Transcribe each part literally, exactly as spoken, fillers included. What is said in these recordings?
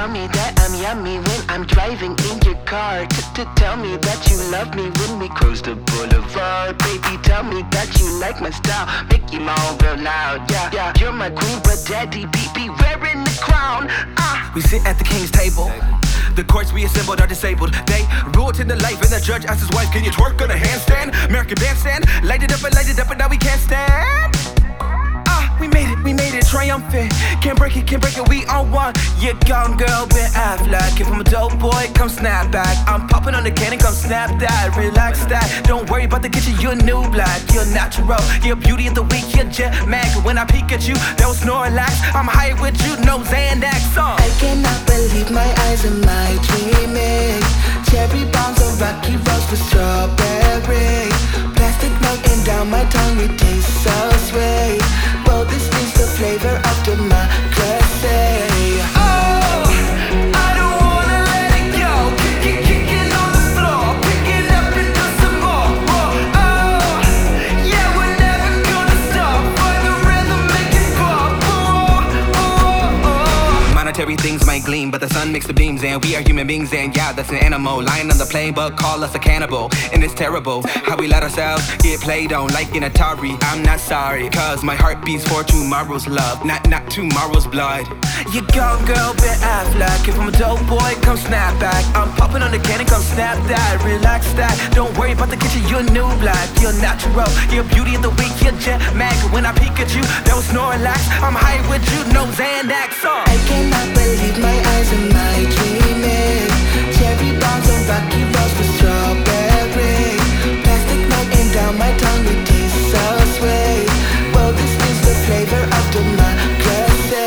Tell me that I'm yummy when I'm driving in your car. Tell me that you love me when we cruise the boulevard. Baby, tell me that you like my style. Make you moan real loud. Yeah, yeah. You're my queen, but daddy be be wearing the crown. Uh. We sit at the king's table. The courts we assembled are disabled. They rule to the life, and the judge asks his wife, "Can you twerk on a handstand? American bandstand, light it up and light it up, and now we can't stand." Ah, we made it, we made it triumphant. Can't break it, can't break it, we on one. You gone, girl, Ben Affleck. If I'm a dope boy, come snap back. I'm popping on the cannon, come snap that. Relax that. Don't worry about the kitchen, you're new black. You're natural, you're beauty of the week, you're jet mag. When I peek at you, that was Snorlax. I'm high with you, no Xanax song. I cannot believe my eyes and my dreaming. Cherry bombs on rocky roads with strawberry. Plastic melting down my tongue, it tastes so sweet. Well, this is the flavor of democracy. Oh, I don't wanna let it go. Kick it, kicking on the floor, pick it up and do some more. Oh, oh, yeah, we're never gonna stop. Find the rhythm, make it pop. Oh, oh, oh. Monetary things might gleam, but the sun makes the beams, and we are human beings, and yeah, that's an animal. Lying on the plane, but call us a cannibal, and it's terrible how we let ourselves get played on like an Atari. I'm not sorry, cause my heart beats for tomorrow's love, not not tomorrow's blood. You gone, girl, Ben Affleck. If I'm a dope boy, come snap back. I'm popping on the cannon, come snap that. Relax that. Don't worry about the kitchen, you're new black. You're natural, you're beauty of the week, you're jet mag. When I peek at you, that was Snorlax. I'm high with you, no Xanax song. I cannot believe my eyes and my dreaming. Cherry bombs on rocky roads with strawberry. Plastic melting down my tongue, it tastes so sweet. Well, this is the flavor of democracy.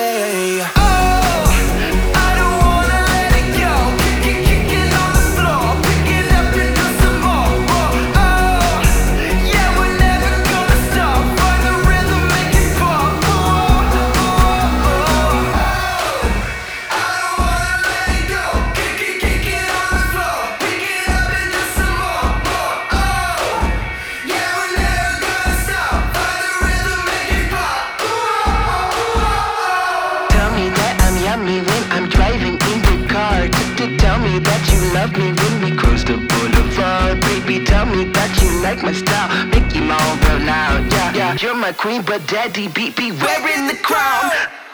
Me when I'm driving in your car. Tell me that you love me when we cruise the boulevard. Baby, tell me that you like my style. Make you moan real loud. Yeah, yeah. You're my queen, but daddy be be wearing the crown.